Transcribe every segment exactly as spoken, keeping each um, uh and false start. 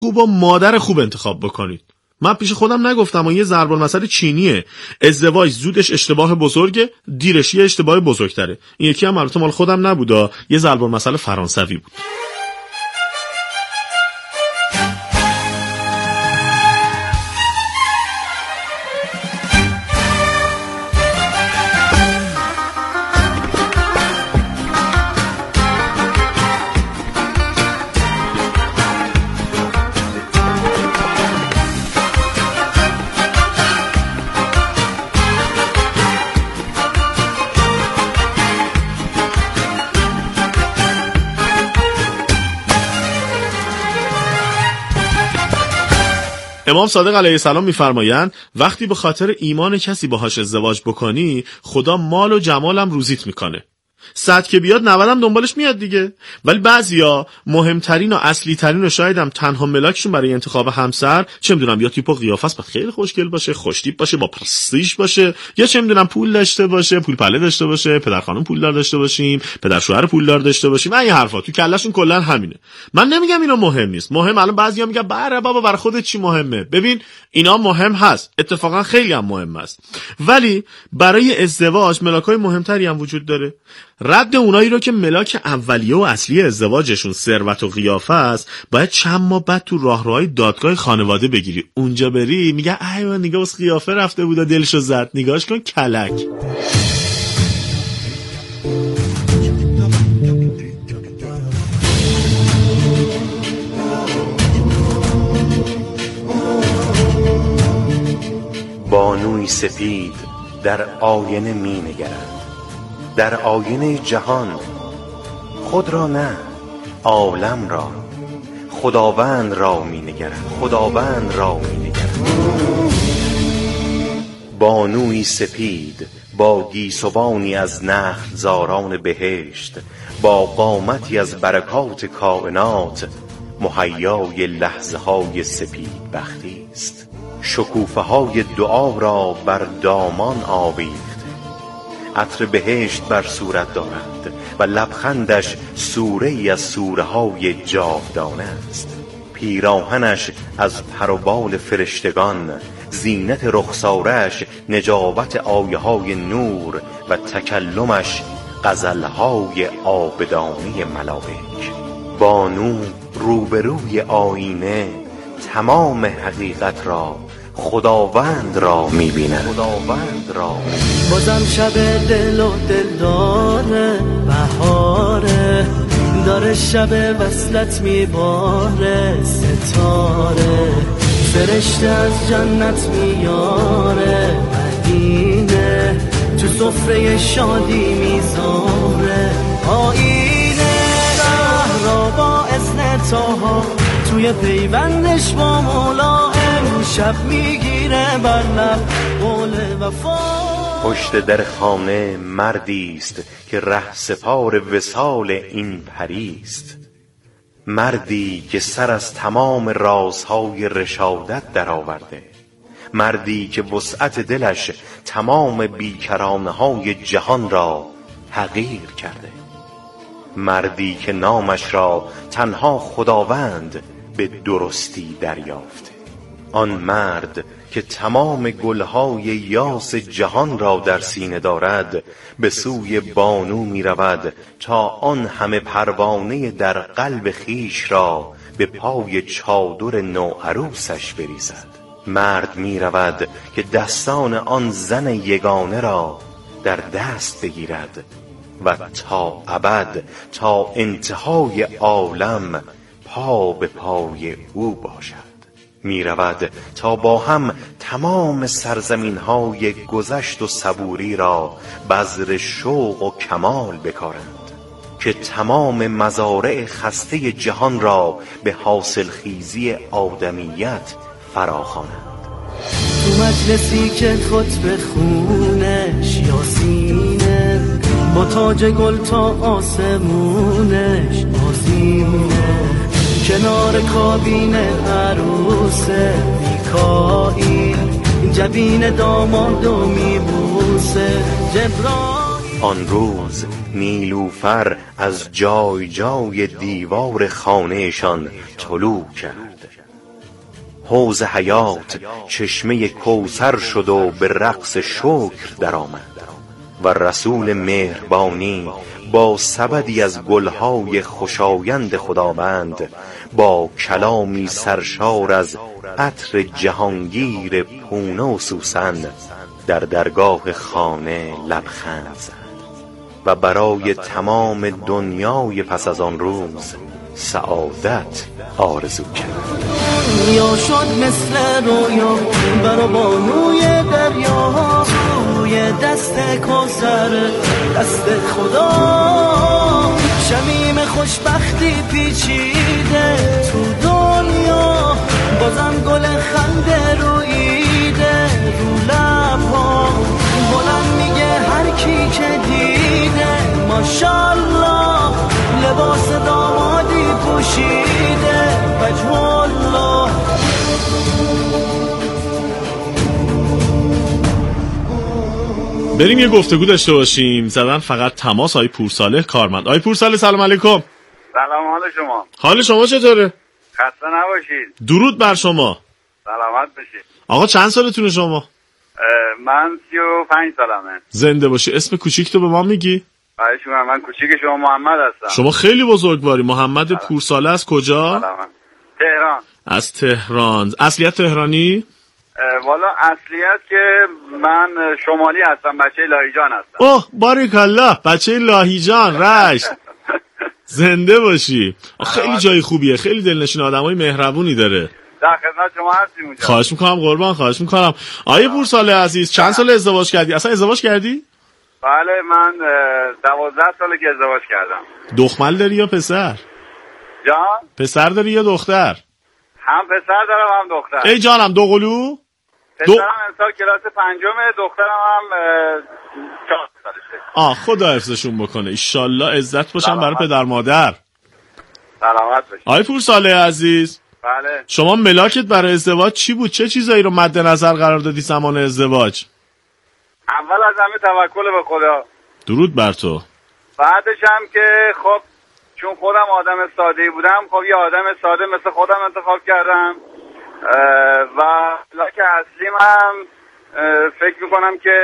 خوب و مادر خوب انتخاب بکنید. من پیش خودم نگفتم، یه ضرب المثل چینیه، ازدواج زودش اشتباه بزرگه، دیرش یه اشتباه بزرگتره. این یکی هم البته مال خودم نبودا، یه ضرب المثل فرانسوی بود. امام صادق علیه السلام میفرمایند وقتی به خاطر ایمان کسی باهاش ازدواج بکنی، خدا مال و جمالم روزیت میکنه. صد که بیاد نود هم دنبالش میاد دیگه. ولی بعضیا مهمترین و اصلی ترین و شاید هم تنها ملاکشون برای انتخاب همسر، چه میدونم، یا تیپ و قیافه است، خیلی خوشگل باشه، خوش تیپ باشه، با پرستیژ باشه، یا چه میدونم پول داشته باشه، پول پله داشته باشه، پدر خانم پولدار داشته باشیم، پدر شوهر پولدار داشته باشیم. این حرفا تو کلهشون کلا همینه. من نمیگم اینا مهم نیست. مهم الان بعضیا میگن بره بابا برای خودت چی مهمه. ببین اینا مهم هست، اتفاقا خیلی هم مهم است. ولی برای ازدواج ملاکای مهمتری هم وجود داره. رد اونایی رو که ملاک اولیه و اصلی ازدواجشون ثروت و قیافه است، باید چند ماه بعد تو راهروهای دادگاه خانواده بگیری. اونجا بری میگه ایوه نگاه بس قیافه رفته بود و دلشو زد، نگاهش کن کلک. بانوی سپید در آینه می نگرد، در آینه جهان، خود را نه عالم را، خداوند را می نگرد، خداوند را می نگرد. بانوی سپید با گیسوانی از نخل زاران بهشت، با قامتی از برکات کائنات، مهیای لحظه های سپید بختی است. شکوفه های دعا را بر دامان آویخت، عطر بهشت بر صورت دارد و لبخندش سوره ای از سوره های جاودانه است. پیراهنش از پر و بال فرشتگان، زینت رخسارش نجابت آیه های نور و تکلمش غزلهای آبدانی ملائک. بانو روبروی آینه تمام حقیقت را، خداوند را می‌بیند، خداوند را می‌بیند. بازم شب دل و دل داره، بهاره داره، شب وصلت میباره، ستاره فرشته از جنت میاره، مدینه تو سفره شادی میذاره، آینه را با اذن طاها توی پیوندش با مولا، امشب میگیره بر لب قول وفا. پشت در خانه مردی است که ره سپار وصال این پریست، مردی که سر از تمام رازهای رشادت درآورده، مردی که وسعت دلش تمام بیکرانه‌های جهان را حقیر کرده، مردی که نامش را تنها خداوند به درستی دریافته. آن مرد که تمام گلهای یاس جهان را در سینه دارد، به سوی بانو می رود تا آن همه پروانه در قلب خیش را به پای چادر نوعروسش بریزد. مرد می رود که دستان آن زن یگانه را در دست بگیرد و تا ابد، تا انتهای عالم پا به پای او باشد. می رود تا با هم تمام سرزمین های گذشت و صبوری را بذر شوق و کمال بکارند، که تمام مزارع خسته جهان را به حاصل خیزی آدمیت فراخوانند. تو مجلسی که خطبه خونش یاسینه، با تاج گل تا آسمونش آزینه، کنار کابین عروس میکائیل، جبین دامادو میبوسه جبرائیل. آن روز نیلوفر از جای جای دیوار خانهشان طلوع کرد، حوض حیات چشمه کوثر شد و به رقص شکر درآمد و رسول مهربانی با سبدی از گلهای خوشایند خداوند با کلامی سرشار از عطر جهانگیر پونه و سوسن در درگاه خانه لبخند زد و برای تمام دنیای پس از آن روز سعادت آرزو کرد. یا شد مثل رویا برا بانوی دریا توی دست کوثر دست خدا شمیم خوشبختی پیچیده تو دنیا بازم گل خنده رویده رو لبها بلند میگه هر کی که دیده ماشالله لباس دامادی پوشیده وجه الله. بریم یه گفتگو داشته باشیم. زدن فقط تماس. آی پورصالح کارمند. آی پورصالح سلام علیکم. سلام، حال شما؟ حال شما چطوره؟ خسته نباشید. درود بر شما. سلامت باشید. آقا چند سالتونه شما؟ من سی و پنج سالمه. زنده باشی. اسم کوچیک تو به ما میگی؟ آره شما. من کوچیک شما محمد هستم. شما خیلی بزرگواری. محمد پورصالح از کجا؟ سلام. تهران. از تهران. اصلیت تهرانی؟ والا اصلیت که من شمالی هستم، بچه لاهیجان هستم. اوه باریکالله، بچه لاهیجان رشت. زنده باشی. خیلی جای خوبیه، خیلی دلنشین، آدمای مهربونی داره. در خدمت شما هستیم اونجا. خواهش میکنم قربان، خواهش میکنم. آیه پورصالح عزیز چند سال ازدواج کردی؟ اصلا ازدواج کردی؟ بله من دوازده ساله که ازدواج کردم. دختر داری یا پسر؟ جان؟ پسر داری یا دختر؟ هم پسر دارم هم دختر. ای جانم دو قلو؟ پسرم امسال کلاس پنجمه، دخترم هم چهار سالشه. آه خدا حفظشون بکنه. ایشالله عزت باشن برای پدر مادر. سلامت باشید. آی پورصالح عزیز بله. شما ملاکت برای ازدواج چی بود؟ چه چیزایی رو مد نظر قرار دادی زمان ازدواج؟ اول از همه توکل به خدا. درود بر تو. بعدش هم که خب چون خودم آدم ساده‌ای بودم، خب یه آدم ساده مثل خودم انتخاب کردم و لاک اصلیم هم فکر میکنم که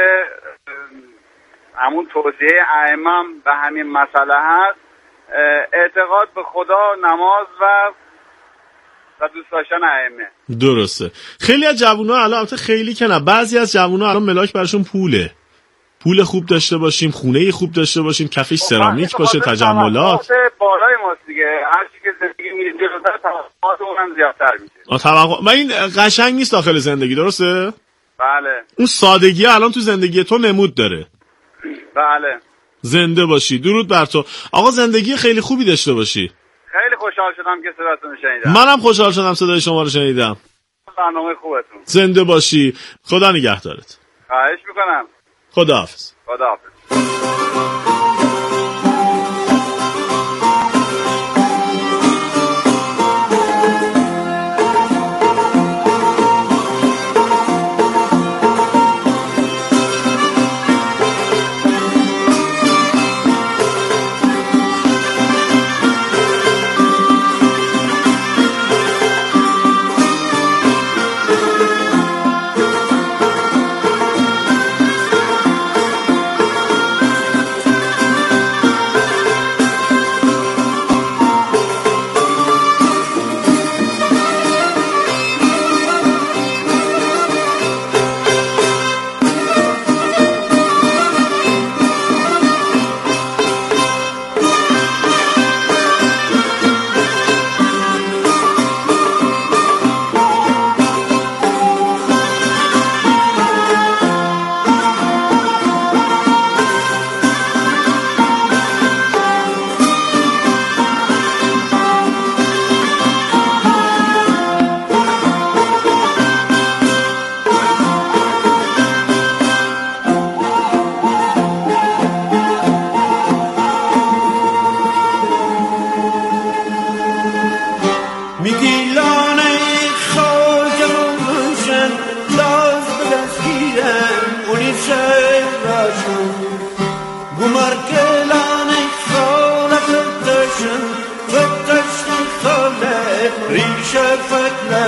همون توصیه ائمه به همین مسئله هست، اعتقاد به خدا، نماز و و دوست داشتن ائمه. درسته. خیلی از جوونا الان، البته خیلی که نه، بعضی از جوونا الان ملاک براشون پوله. پول خوب داشته باشیم، خونه خوب داشته باشیم، کفش سرامیک باشه، تجملات. بالای ماست دیگه. هر چی که زندگی میره جلوتر، توقعات اونم زیادتر میشه. توقع من این قشنگ نیست داخل زندگی، درسته؟ بله. اون سادگی الان تو زندگی تو نمود داره. بله. زنده باشی. درود بر تو. آقا زندگی خیلی خوبی داشته باشی. خیلی خوشحال شدم که صداتون شنیدم. منم خوشحال شدم صدای شما رو شنیدم. برنامه خوبتون. زنده باشی. خدا نگهدارت. خواهش میکنم. خداحافظ. خداحافظ.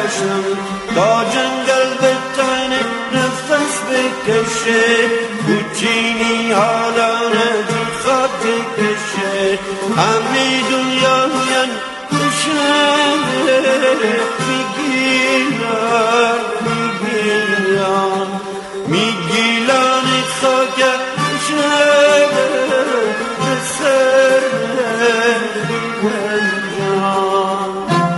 باشم تا جنگل به تنه نفس بکشه کوچینی حالا ندی خط کشه همه دنیا میان بشه میگیلان میگیلان میگیلان خاک بشه بسر بگنجان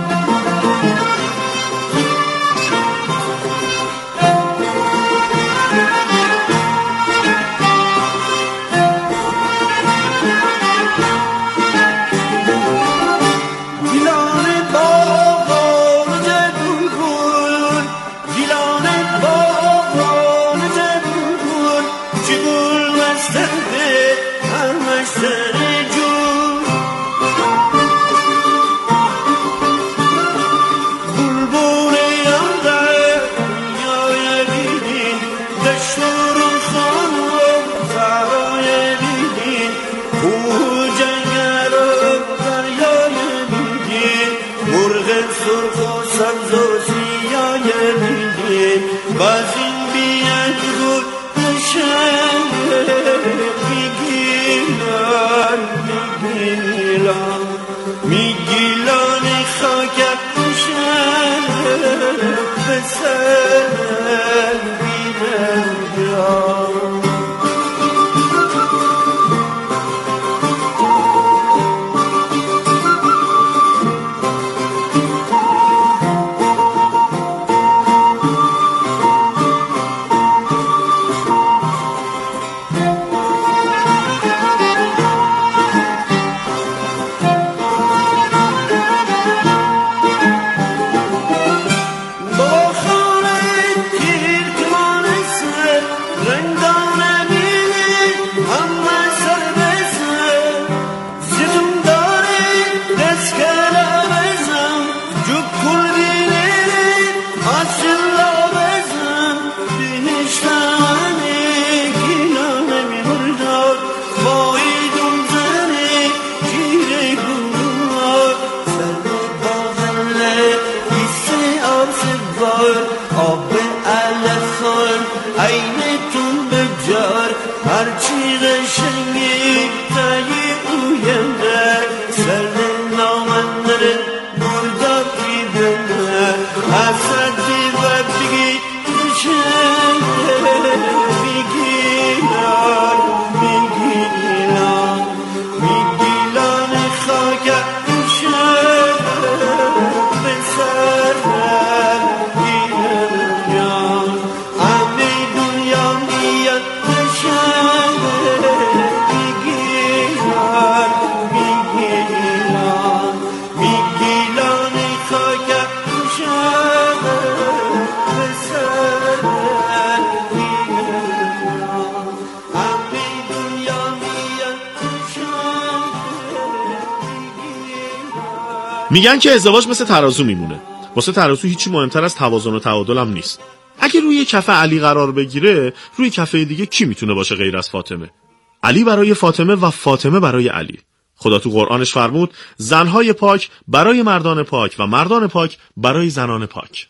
میگن که ازدواج مثل ترازو میمونه. واسه ترازو هیچی مهمتر از توازن و تعادل هم نیست. اگه روی کف علی قرار بگیره، روی کف دیگه کی میتونه باشه غیر از فاطمه؟ علی برای فاطمه و فاطمه برای علی. خدا تو قرآنش فرمود زنهای پاک برای مردان پاک و مردان پاک برای زنان پاک.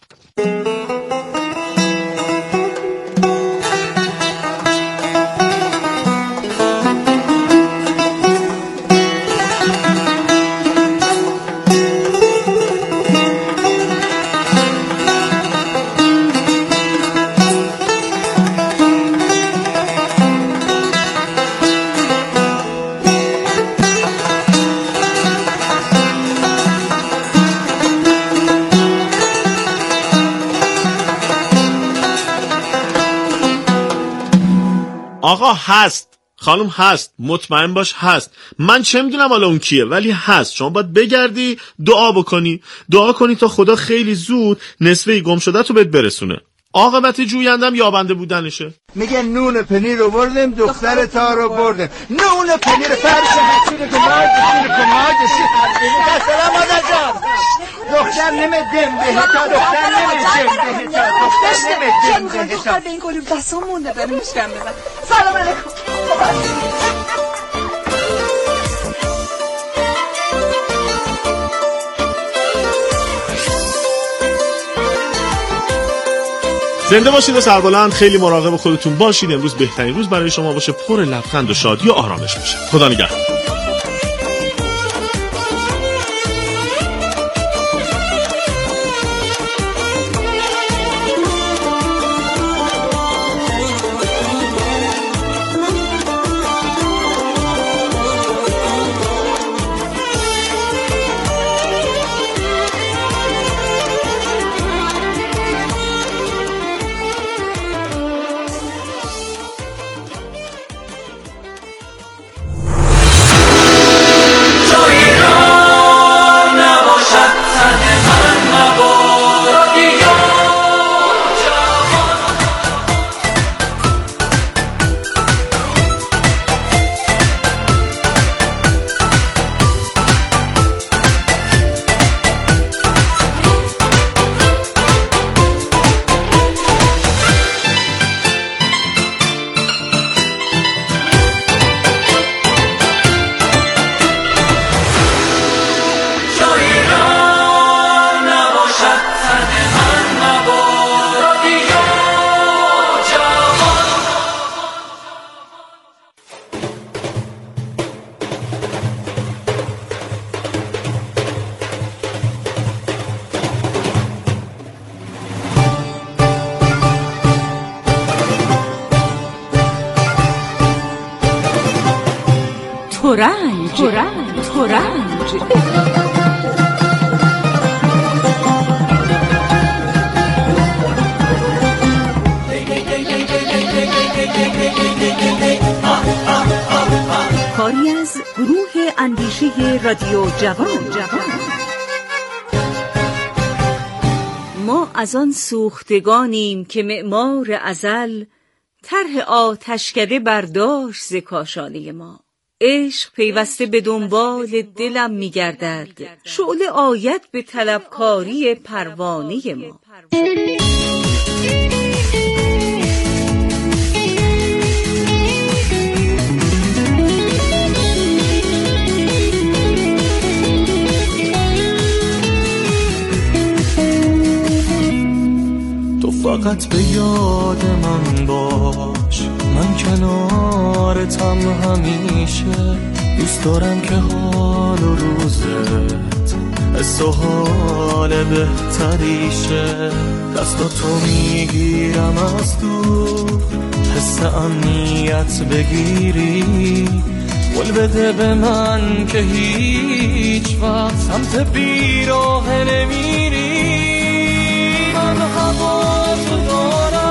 آقا هست، خانم هست، مطمئن باش هست. من چه میدونم حالا اون کیه، ولی هست. شما باید بگردی دعا بکنی، دعا کنی تا خدا خیلی زود نصفه گم شده تو بهت برسونه. عاقبت جویندم یابنده بودنشه. میگه نون پنیر رو بردیم دختر تا رو بردیم. نون پنیر فرش حسین کماج حسین کماج سلام مادر جان. دختر نمیدیم بهتا دختر نمیدیم بهتا دختر نمیدیم بهتا دختر به این کلوب دستان مونده بریم میشکم بزن. سلام علیکم. زنده باشید و سربلند. خیلی مراقب خودتون باشید. امروز بهترین روز برای شما باشه، پر لبخند و شادی و آرامش باشه. خدا نگهدار. ترنج ترنج ترنج کاری از گروه اندیشه رادیو جوان. ما از آن سوختگانیم که معمار ازل طرح آتشکده برداشت ز کاشانه ما. عشق پیوسته به دنبال دلم می‌گردد، شعله آید به طلبکاری پروانه ما. تو فقط به یاد من باش، من کنارتم همیشه. دوست دارم که حال و روزت حس و حال بهتریشه. دستاتو میگیرم از دور، حس امنیت بگیری. قول بده به من که هیچ وقت سمت بیراه نمیری. من هوا تو دارم،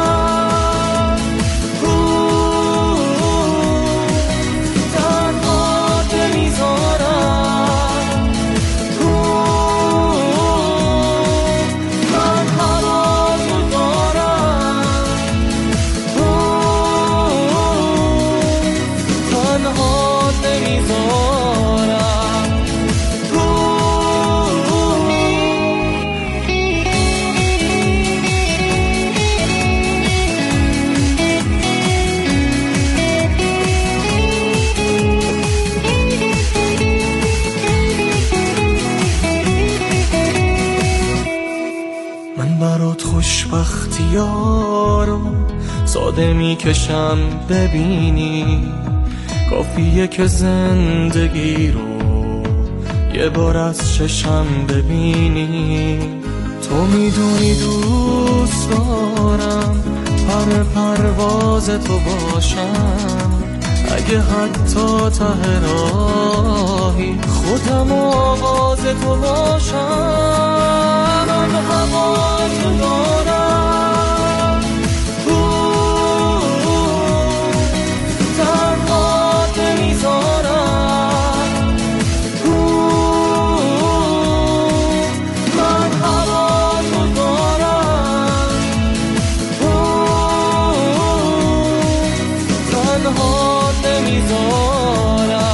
خوشبختیارو ساده میکشم ببینی. کافیه که زندگی رو یه بار از چشم ببینی. تو میدونی دوست دارم پر پرواز تو باشم. اگه حتی ته راهی خودم آواز تو باشم. من هوا تو دارم، تنها نمیذارم. من هوا تو دارم، تنها نمیذارم.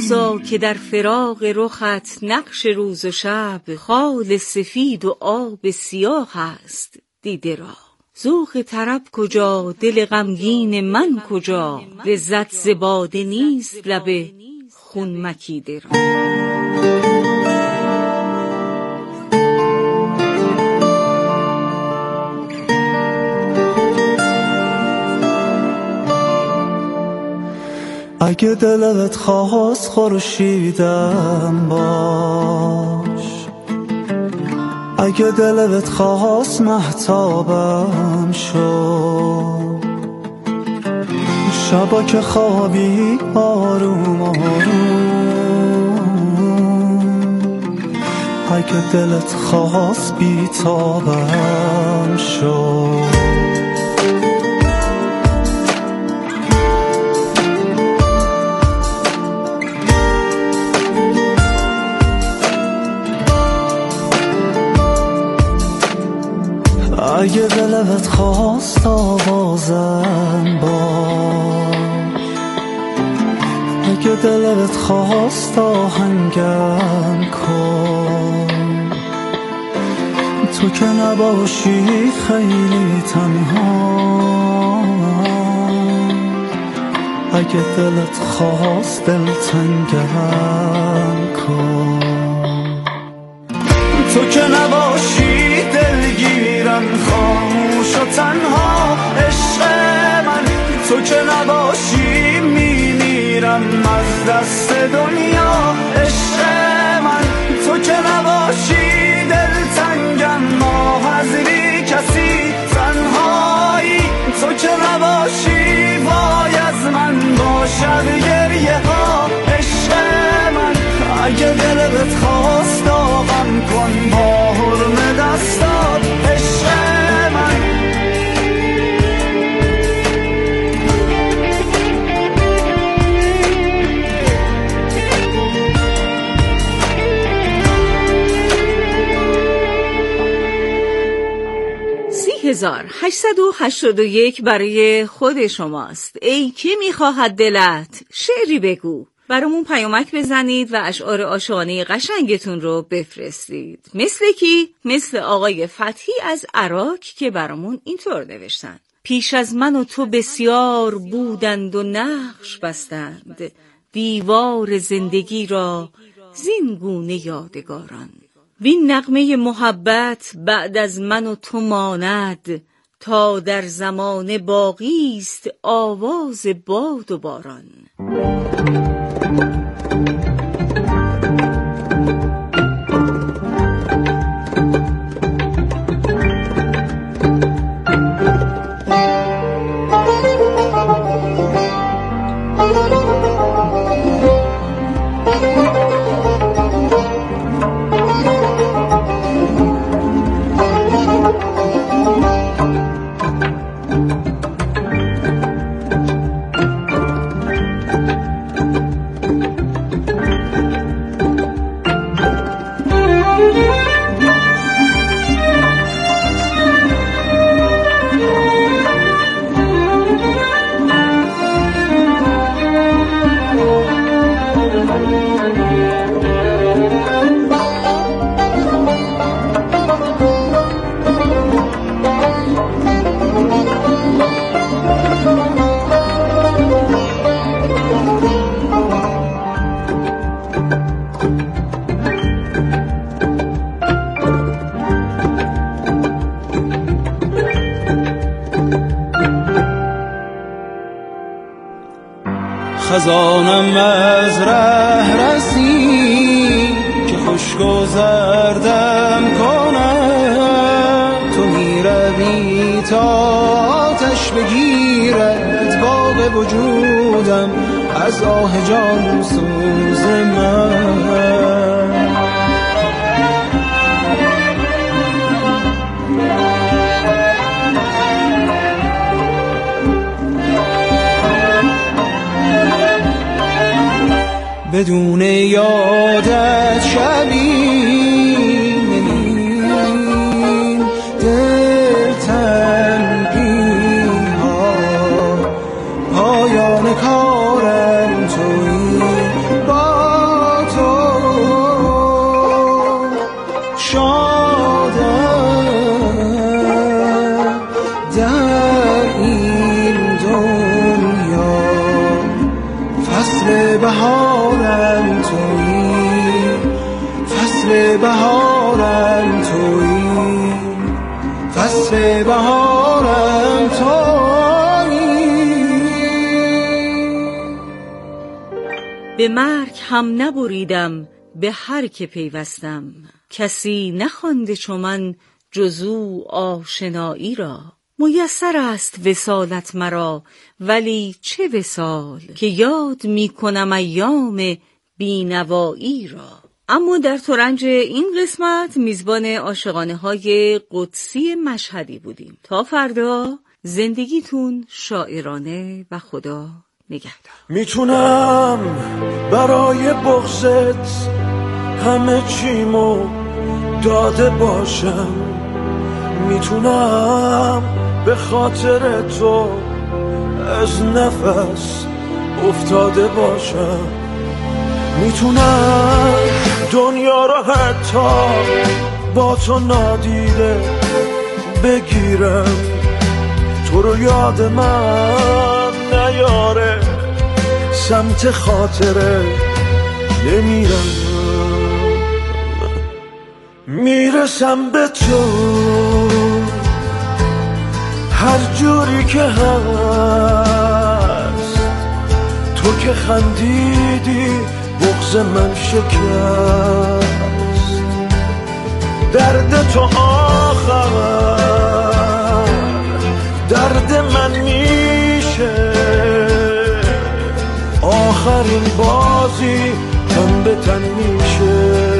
بگذار که در فراق رخت نقش روز و شب، خال سفید و آب سیاه است دیده را. ذوق طرب کجا، دل غمگین من کجا، لذت ز باده نیست لب خون مکیده را. اگه دلت خواست خورشیدم باش، اگه دلت خواست مهتابم شو، شبا که خوابی آروم آروم، اگه دلت خواست بیتابم شو. اگه دلت خواست آوازم باش، اگه دلت خواست آهنگم کن، تو که نباشی خیلی تنها، اگه دلت خواست دلتنگم کن، تو که نباشی دلگیرم خاموش و تنها، عشق من تو که نباشی میمیرم از دست دنیا، عشق من تو که نباشی دلتنگم ماه از بی کسی تنهایی، تو که نباشی وای از من باشد گریه ها، عشق من اگه دلت خواست آقم کن با حرم دستات، عشق من سی هزار هشتصد و هشتاد و یک برای خود شماست. ای که میخواهد دلت، شعری بگو. برامون پیامک بزنید و اشعار عاشقانه قشنگتون رو بفرستید. مثل کی؟ مثل آقای فتحی از عراق که برامون اینطور نوشتن: پیش از من و تو بسیار بودند و نقش بستند، دیوار زندگی را زین گونه یادگاران. وین نغمه محبت بعد از من و تو ماند، تا در زمان باقی است آواز باد و باران. خزانم از ره رسی که خوش گذردم کنم، تو می روی تا آتش بگیرد باغ وجودم از آه جان سوز من. بدون یادت شبی نمین دل تنگی ها، پایان کارم تویی با بهارم تویی، فصل بهارم تویی. به مرگ هم نبریدم به هر که پیوستم، کسی نخوانده چو من جزو آشنایی را. میسر است وصالت مرا ولی چه وصال، که یاد می کنم ایام بینوایی را. اما در ترنج این قسمت میزبان عاشقانه های قدسی مشهدی بودیم. تا فردا زندگیتون شاعرانه و خدا نگهدار. میتونم برای بغضت همه چیمو داده باشم، میتونم به خاطر تو از نفس افتاده باشم، میتونم دنیا رو حتی با تو نادیده بگیرم، تو رو یاد من نیاره سمت خاطره نمیرم. میرسم به تو هر جوری که هست، تو که خندیدی بغض من شکست، درد تو آخر درد من میشه، آخرین بازی تن به تن میشه.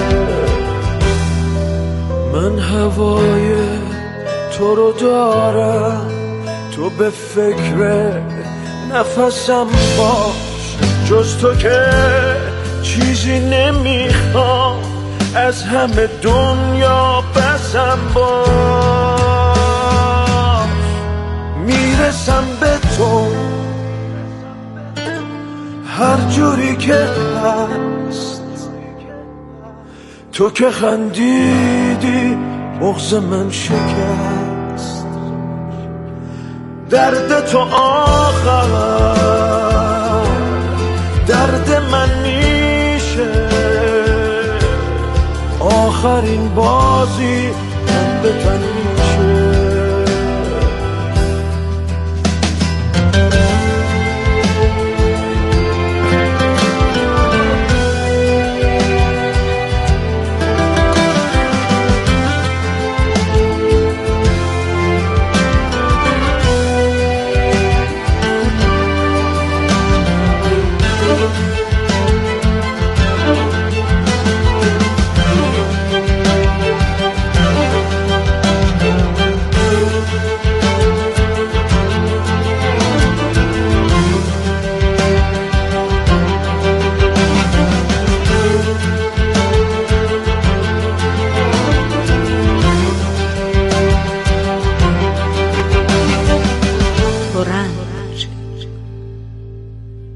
من هوای تو رو دارم، تو به فکر نفسم باش، جز تو که چیزی نمیخوام از همه دنیا بسم باش. میرسم به تو هر جوری که هست، تو که خندیدی بغض من شکست، درد تو آخر درد من میشه، آخرین بازی تن به تن میشه.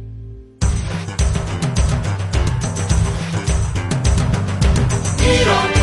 ایران